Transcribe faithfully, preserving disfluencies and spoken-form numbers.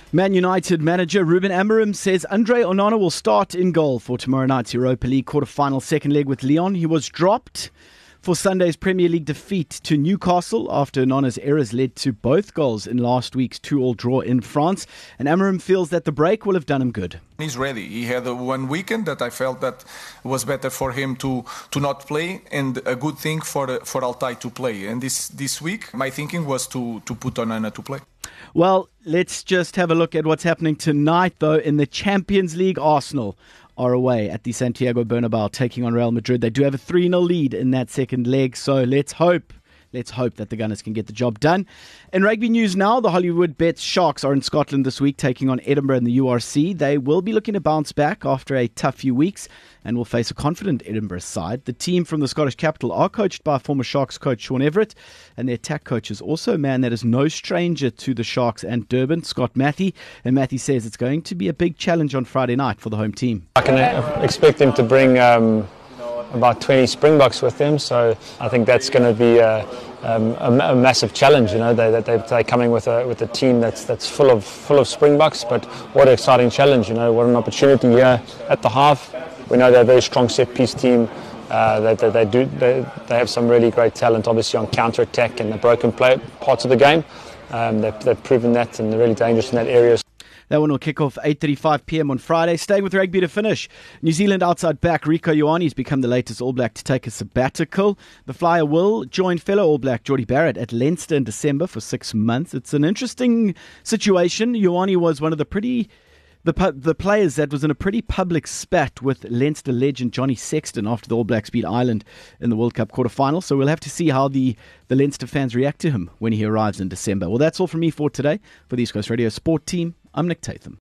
Man United manager Ruben Amorim says Andre Onana will start in goal for tomorrow night's Europa League quarter-final second leg with Lyon. He was dropped for Sunday's Premier League defeat to Newcastle after Onana's errors led to both goals in last week's two-all draw in France. And Amorim feels that the break will have done him good. He's ready. He had a one weekend that I felt that was better for him to, to not play, and a good thing for for Altay to play. And this, this week, my thinking was to, to put Onana to play. Well, let's just have a look at what's happening tonight, though. In the Champions League, Arsenal are away at the Santiago Bernabeu taking on Real Madrid. They do have a three nil lead in that second leg, so let's hope Let's hope that the Gunners can get the job done. In rugby news now, the Hollywood Bets Sharks are in Scotland this week taking on Edinburgh in the U R C. They will be looking to bounce back after a tough few weeks and will face a confident Edinburgh side. The team from the Scottish capital are coached by former Sharks coach Sean Everett, and their attack coach is also a man that is no stranger to the Sharks and Durban, Scott Matthew. And Matthew says it's going to be a big challenge on Friday night for the home team. I can expect them to bring Um about twenty Springboks with them, so I think that's going to be a, um, a, a massive challenge. You know, they, they, they're coming with a with a team that's that's full of full of Springboks, but what an exciting challenge! You know, what an opportunity here at the half. We know they're a very strong set piece team. Uh, they, they, they do they, they have some really great talent, obviously on counter attack and the broken play parts of the game. Um, they've, they've proven that, and they're really dangerous in that area. That one will kick off eight thirty-five p.m. on Friday. Staying with rugby to finish, New Zealand outside back Rieko Ioane has become the latest All Black to take a sabbatical. The Flyer will join fellow All Black Jordie Barrett at Leinster in December for six months. It's an interesting situation. Ioane was one of the pretty the the players that was in a pretty public spat with Leinster legend Johnny Sexton after the All Blacks beat Ireland in the World Cup quarter-final. So we'll have to see how the, the Leinster fans react to him when he arrives in December. Well, that's all from me for today. For the East Coast Radio Sport Team, I'm Nick Tatham.